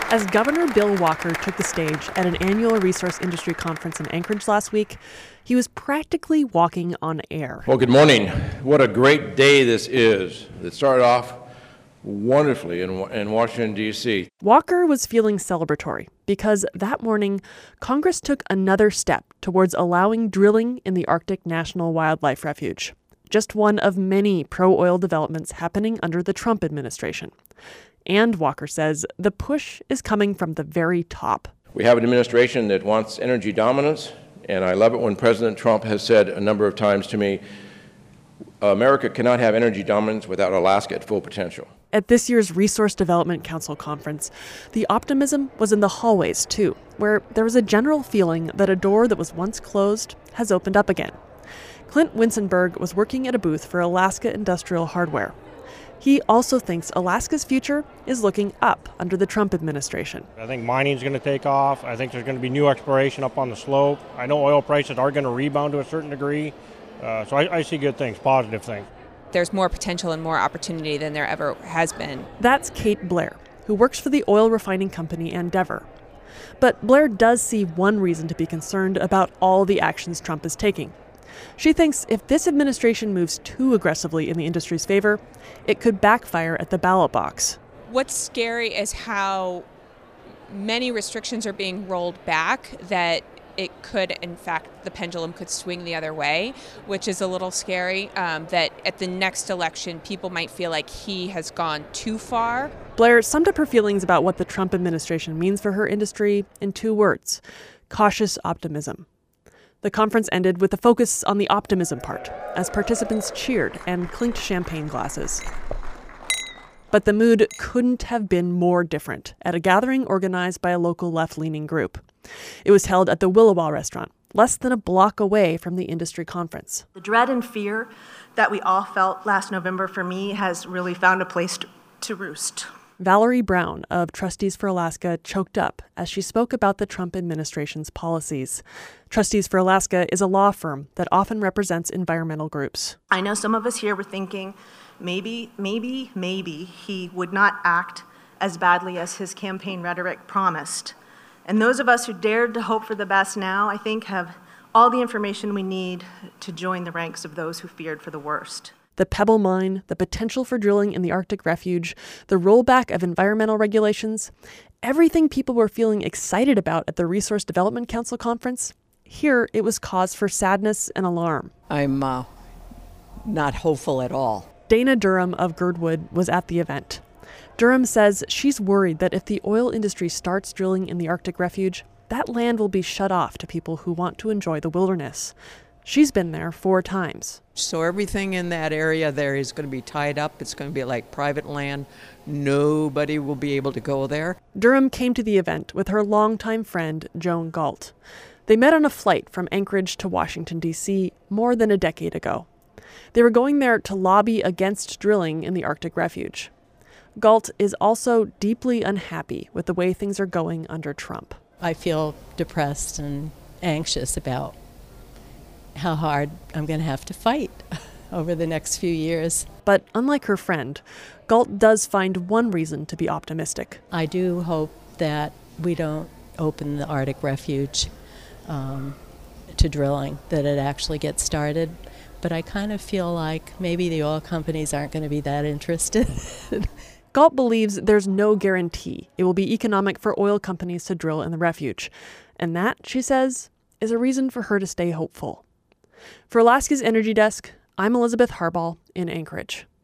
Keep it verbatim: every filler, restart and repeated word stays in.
As Governor Bill Walker took the stage at an annual resource industry conference in Anchorage last week, he was practically walking on air. Well, good morning. What a great day this is. It started off wonderfully in, in Washington, D C Walker was feeling celebratory because that morning, Congress took another step towards allowing drilling in the Arctic National Wildlife Refuge. Just one of many pro-oil developments happening under the Trump administration. And Walker says the push is coming from the very top. We have an administration that wants energy dominance, and I love it when President Trump has said a number of times to me, America cannot have energy dominance without Alaska at full potential. At this year's Resource Development Council conference, the optimism was in the hallways, too, where there was a general feeling that a door that was once closed has opened up again. Clint Winsenberg was working at a booth for Alaska Industrial Hardware. He also thinks Alaska's future is looking up under the Trump administration. I think mining's going to take off. I think there's going to be new exploration up on the slope. I know oil prices are going to rebound to a certain degree. Uh, so I, I see good things, positive things. There's more potential and more opportunity than there ever has been. That's Kate Blair, who works for the oil refining company Endeavor. But Blair does see one reason to be concerned about all the actions Trump is taking. She thinks if this administration moves too aggressively in the industry's favor, it could backfire at the ballot box. What's scary is how many restrictions are being rolled back that it could, in fact, the pendulum could swing the other way, which is a little scary, um, that at the next election, people might feel like he has gone too far. Blair summed up her feelings about what the Trump administration means for her industry in two words: cautious optimism. The conference ended with a focus on the optimism part, as participants cheered and clinked champagne glasses. But the mood couldn't have been more different at a gathering organized by a local left-leaning group. It was held at the Willowa restaurant, less than a block away from the industry conference. The dread and fear that we all felt last November, for me, has really found a place to roost. Valerie Brown of Trustees for Alaska choked up as she spoke about the Trump administration's policies. Trustees for Alaska is a law firm that often represents environmental groups. I know some of us here were thinking maybe, maybe, maybe he would not act as badly as his campaign rhetoric promised. And those of us who dared to hope for the best now, I think, have all the information we need to join the ranks of those who feared for the worst. The Pebble Mine, the potential for drilling in the Arctic Refuge, the rollback of environmental regulations, everything people were feeling excited about at the Resource Development Council conference, here it was cause for sadness and alarm. I'm uh, not hopeful at all. Dana Durham of Girdwood was at the event. Durham says she's worried that if the oil industry starts drilling in the Arctic Refuge, that land will be shut off to people who want to enjoy the wilderness. She's been there four times. So everything in that area there is going to be tied up. It's going to be like private land. Nobody will be able to go there. Durham came to the event with her longtime friend, Joan Galt. They met on a flight from Anchorage to Washington, D C more than a decade ago. They were going there to lobby against drilling in the Arctic Refuge. Galt is also deeply unhappy with the way things are going under Trump. I feel depressed and anxious about how hard I'm going to have to fight over the next few years. But unlike her friend, Galt does find one reason to be optimistic. I do hope that we don't open the Arctic Refuge um, to drilling, that it actually gets started. But I kind of feel like maybe the oil companies aren't going to be that interested. Galt believes there's no guarantee it will be economic for oil companies to drill in the refuge. And that, she says, is a reason for her to stay hopeful. For Alaska's Energy Desk, I'm Elizabeth Harbaugh in Anchorage.